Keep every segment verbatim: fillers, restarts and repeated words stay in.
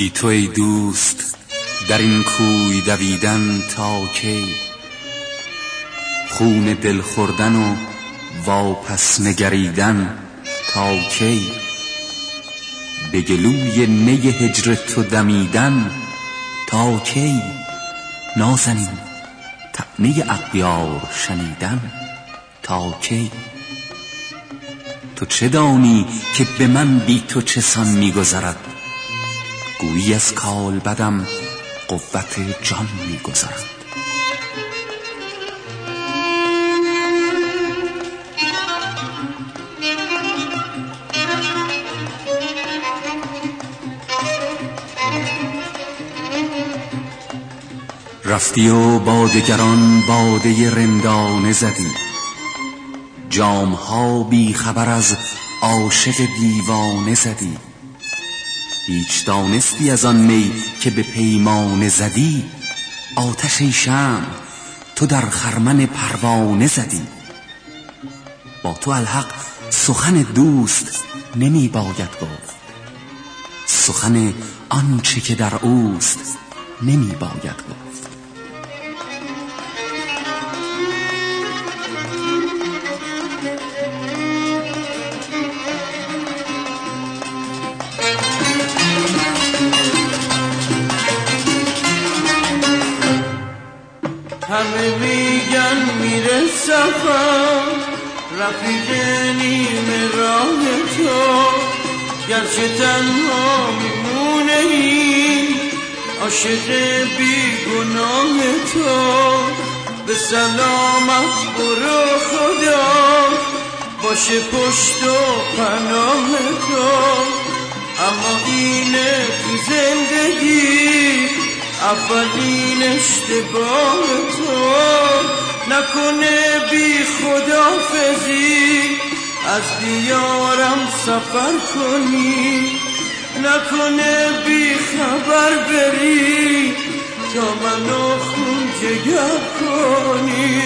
بی تو ای دوست در این کوی دویدن تا کی؟ خون دل خوردن و واپس نگریدن تا کی؟ به گلوی نی هجر تو دمیدن تا کی؟ نازنین طعنه اغیار شنیدن تا کی؟ تو چه دانی که به من بی تو چه سان می‌گذرد؟ گویی از کالبدم قوت جان می‌گذرد. رفتی و با دگران باده رندانه زدی، جام‌ها بی خبر از عاشق دیوانه زدی. هیچ دانستی از آن می که به پیمانه زدی؟ آتش ای شمع تو در خرمن پروانه زدی. با تو الحق سخن دوست نمی باید گفت، سخن آنچه که در اوست نمی باید گفت. همه میگن میره سفر، رفیق نیمه راه تو، گرچه تنها میمونه این عاشق بیگناه تو. به سلامت برو خدا باشه پشت و پناه تو. اما اینه تو زندگی اولین اشتباه تو، نکنه بی خداحافظی از دیارم سفر کنی، نکنه بی خبر بری تا منو خون جگر کنی.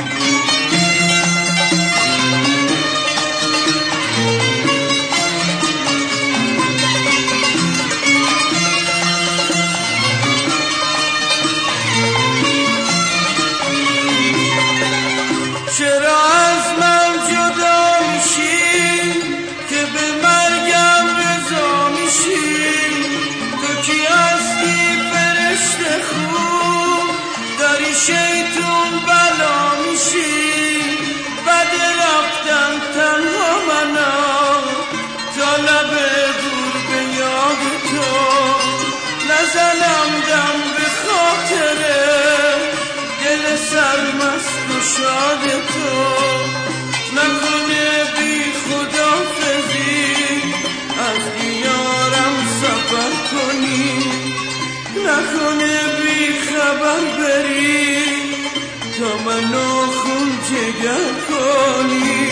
چرا از من جدا میشی که به مرگم رضا میشی؟ تو کی هستی فرشته خوب داری شیطون بلا میشی؟ بد رفتن تنها منم تا لب دور به یاد تو، نزنم دم به خاطره دل سرمست و شاد تو. نکنه بی خداحافظی از دیارم سفر کنی، نکنه بی خبر بری تا منو خون جگر کنی.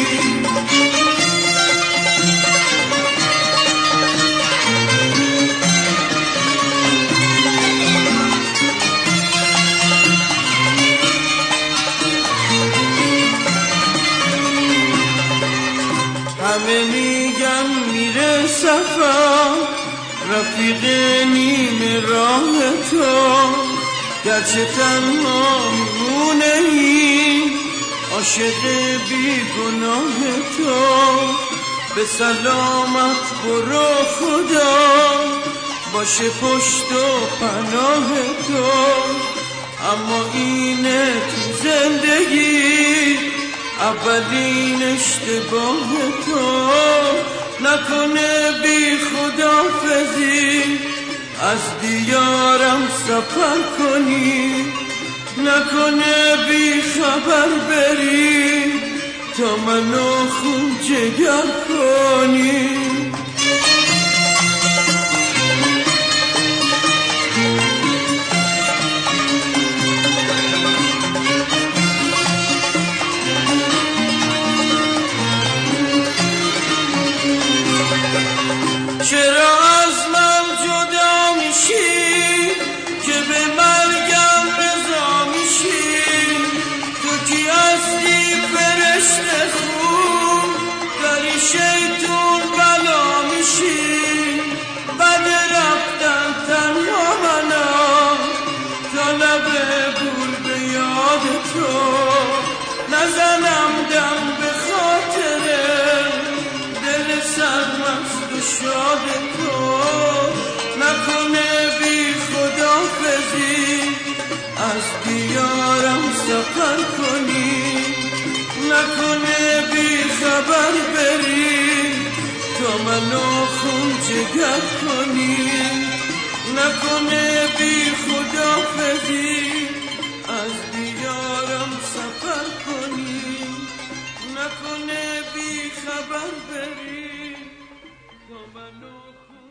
همه میگن میره سفر، رفیق نیمه راه تو، گرچه تنها میمونه این عاشق بیگناه تو. به سلامت برو خدا باشه پشت و پناه تو. اما اینه تو زندگی اولین اشتباه تو، نکنه بی خداحافظی از دیارم سفر کنی، نکنه بی خبر بری تا منو خون جگر کنی. چرا از من جدا میشی که به مرگم رضا میشی؟ تو کی هستی فرشته خوب داری شیطون بلا میشی؟ بد رفتن شاد تو نکنه بی خداحافظی از دیارم سفر کنی نکنه بی خبر بری تو منو خون جگر کنی نکنه بی خداحافظی از دیارم سفر کنی نکنه بی خبر بری تو منو